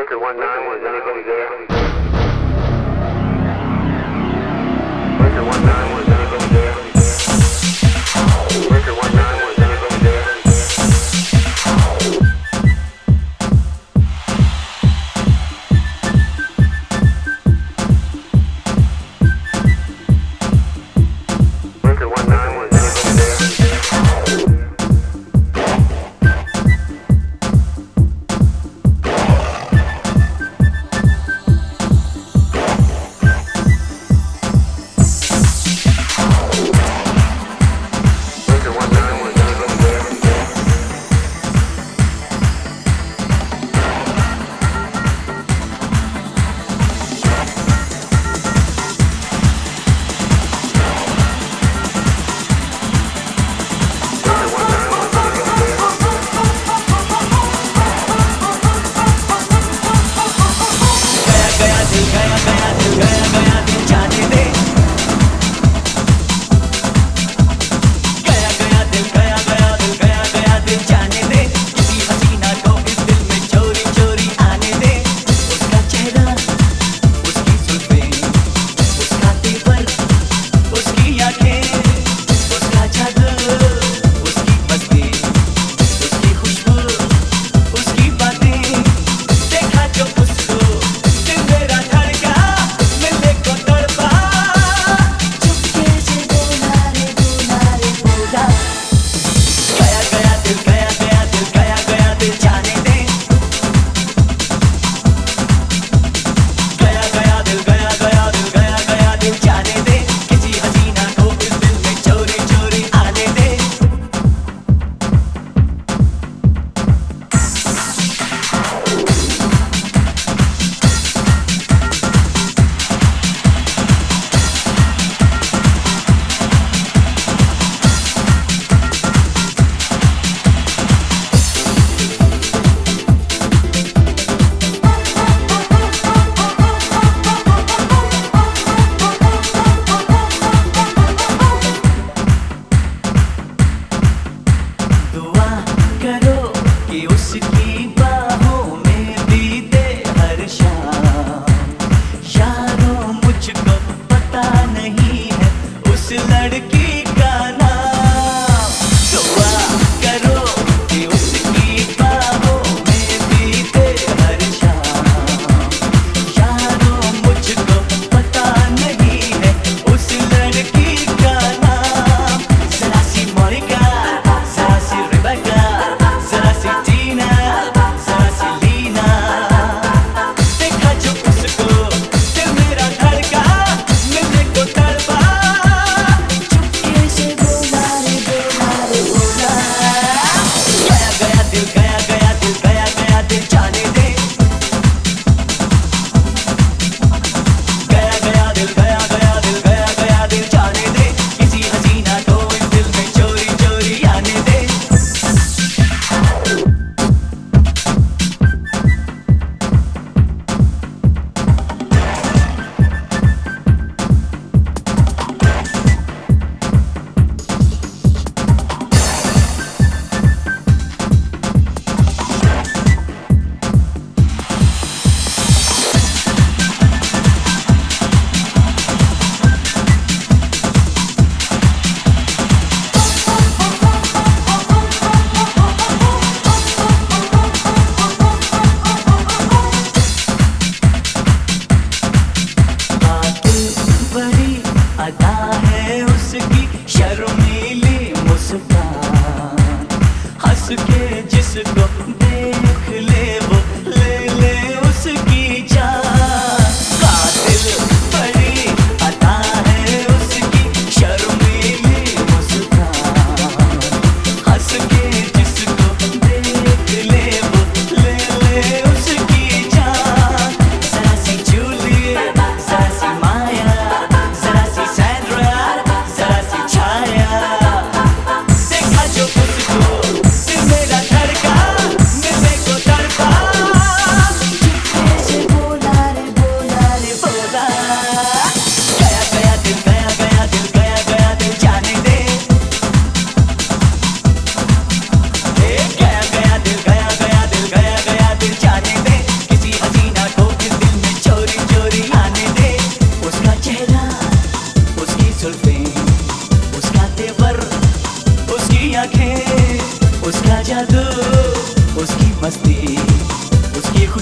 Wicked 19, was anybody there? Wicked 19, was anybody there? Wicked 19, was anybody there? Wicked 19, was anybody there?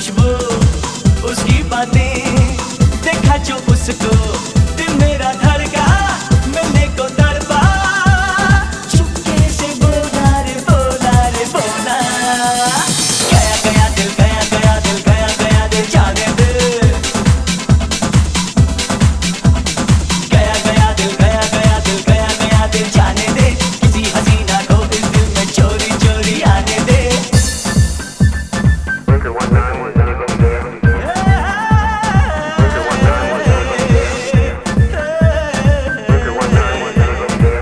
खुशबू उसकी बातें देखा जो उसको दिल मेरा धड़का मिलने को तड़पा चुपके से बोला रे बोला रे बोला गया गया दिल गया गया दिल गया गया दिल जाने दे गया गया दिल गया गया दिल गया गया दिल जाने दे किसी हसीना को इस दिल में चोरी चोरी आने दे Winter 19 was any good there. Winter 19 was any good there. Winter 19 was any good there.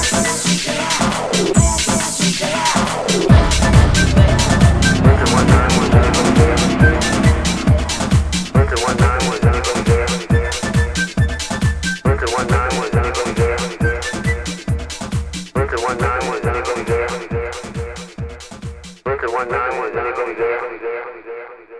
Winter 19 was any good there. Winter 19 was any good there. Winter 19 was any good there. Winter 19 was any good there. Winter 19 was any good there.